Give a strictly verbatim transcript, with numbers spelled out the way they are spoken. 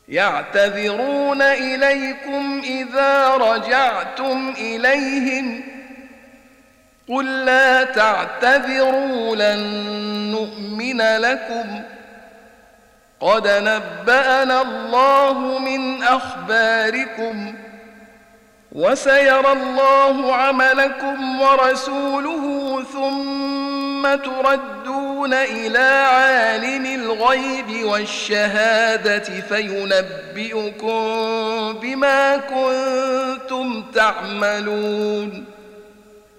يعتذرون إليكم إذا رجعتم إليهم قل لا تعتذروا لن نؤمن لكم قد نبأنا الله من أخباركم وسيرى الله عملكم ورسوله ثم تردون إلى عالم الغيب والشهادة فينبئكم بما كنتم تعملون